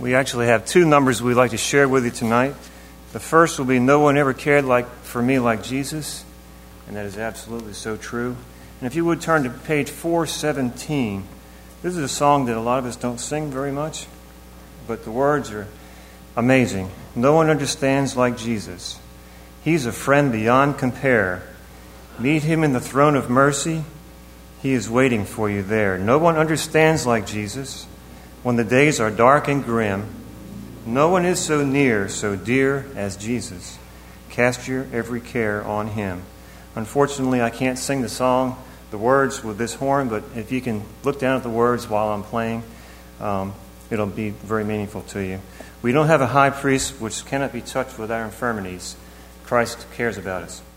We actually have two numbers we'd like to share with you tonight. The first will be "No one ever cared for me like Jesus," and that is absolutely so true. And if you would turn to page 417, this is a song that a lot of us don't sing very much, but the words are amazing. No one understands like Jesus. He's a friend beyond compare. Meet him in the throne of mercy. He is waiting for you there. No one understands like Jesus when the days are dark and grim. No one is so near, so dear as Jesus. Cast your every care on him. Unfortunately, I can't sing the words with this horn, but if you can look down at the words while I'm playing, it'll be very meaningful to you. We don't have a high priest which cannot be touched with our infirmities. Christ cares about us.